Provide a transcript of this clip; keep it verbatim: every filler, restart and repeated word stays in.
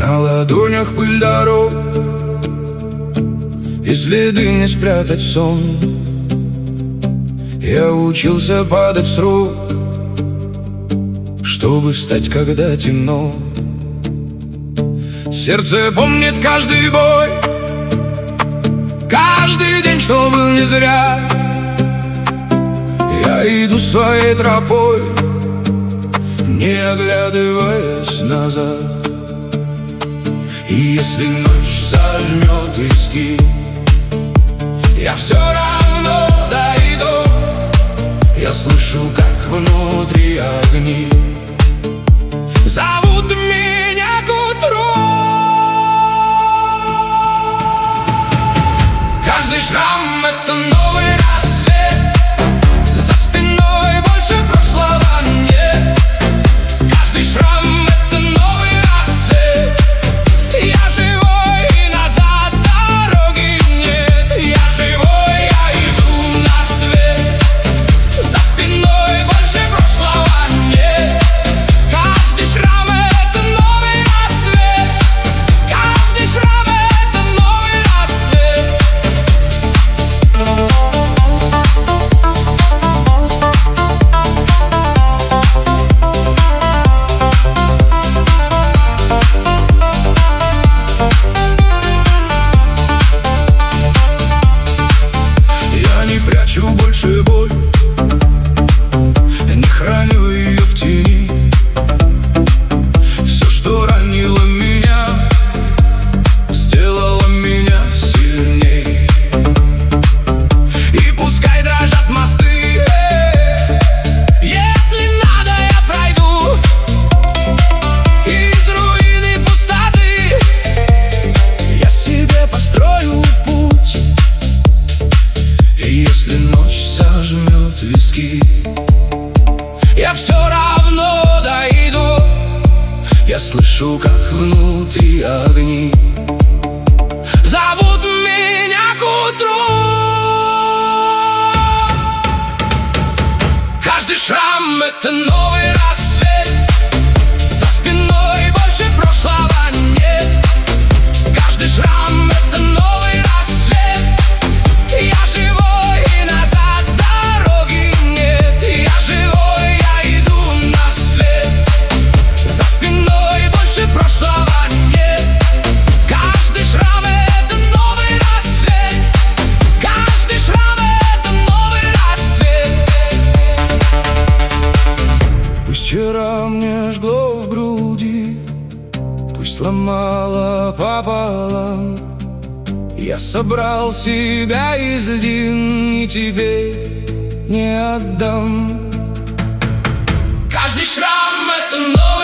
На ладонях пыль дорог, и следы не спрятать сон. Я учился падать с рук, чтобы встать, когда темно. Сердце помнит каждый бой, каждый день, что был не зря. Я иду своей тропой, не оглядываясь назад. И если ночь сожмет виски, я все равно дойду. Я слышу, как внутри огни зовут меня к утру. Каждый шрам — это новый рассвет, за спиной больше прошлого нет. Каждый шрам — это новый рассвет. Я живой, и назад дороги нет. Я живой, я иду на свет, за спиной больше прошлого нет. Каждый шрам — это новый рассвет. Каждый шрам — это новый рассвет. Я не прячу больше боль, не храню ее в тени. Все, что ранило меня, сделало меня сильней. И пускай дрожат мосты, если надо, я пройду из руины пустоты. Я себе построю путь, и если ночь сожмет виски, я все равно дойду. Я слышу, как внутри огни зовут меня к утру. Каждый шрам — это новый рассвет, за спиной больше прошлого нет. Каждый шрам — это новый рассвет. Я живой, и назад дороги нет. Я живой, я иду на свет, за спиной больше прошлого нет. Каждый шрам — это новый рассвет. Каждый шрам — это новый рассвет. Пусть вчера мне жгло в груди, пусть ломало пополам, я собрал себя из льдин и тебе не отдам. Каждый шрам — это новый